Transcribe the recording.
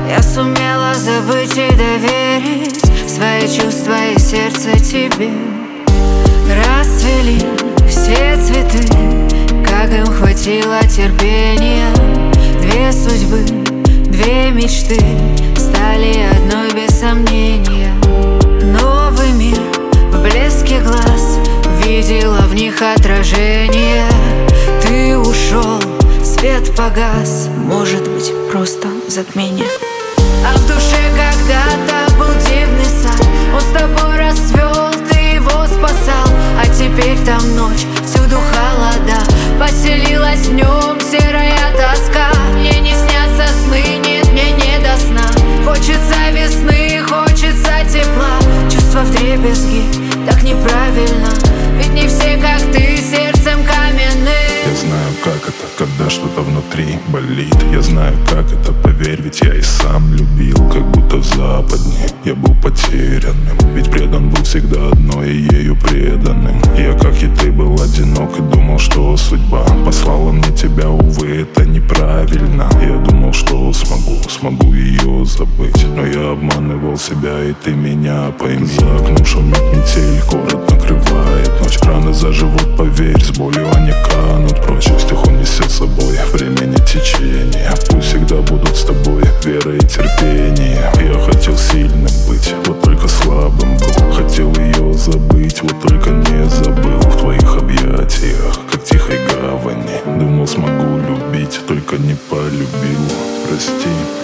Я сумела забыть и доверить свои чувства и сердце тебе. Расцвели все цветы, как им хватило терпения. Две судьбы, две мечты стали одной без сомнения. Новый мир в блеске глаз, видела в них отражение. Ты ушел, свет погас, может быть, просто затмение. А в душе когда-то был дивный сад, он с тобой расцвел, ты его спасал. А теперь там ночь, всюду холода, поселилась в нем серая тоска. Мне не снятся сны, нет, мне не до сна. Хочется весны, хочется тепла. Чувства вдребезги, так неправильно, ведь не все, как ты, сердцем каменным. Я знаю, как это, когда что-то внутри болит. Я знаю, как это, поверь, ведь я и сам любил. Как будто в западне я был потерянным, ведь предан был всегда одной и ею преданным. Я, как и ты, был одинок и думал, что судьба послала мне тебя, увы, это неправильно. Я думал, что смогу ее забыть, но я обманывал себя, и ты меня пойми. За окном шумит метель, город накрывает ночь. Раны заживут, поверь, с болью они канут прочь. Стих он несет с собой времени течение. Пусть всегда будут с тобой вера и терпение. Я хотел сильным быть, вот только слабым был. Хотел ее забыть, вот только не забыл. В твоих объятиях, как тихой гавани, думал, смогу любить, только не полюбил. Прости.